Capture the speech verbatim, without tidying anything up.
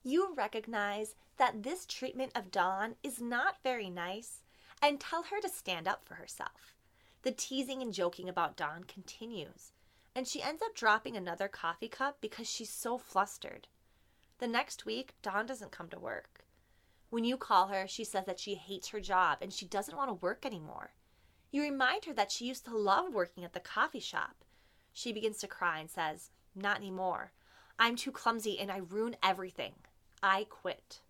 you recognize that this treatment of Dawn is not very nice and tell her to stand up for herself. The teasing and joking about Dawn continues, and she ends up dropping another coffee cup because she's so flustered. The next week, Dawn doesn't come to work. When you call her, she says that she hates her job and she doesn't want to work anymore. You remind her that she used to love working at the coffee shop. She begins to cry and says, "Not anymore. I'm too clumsy and I ruin everything. I quit."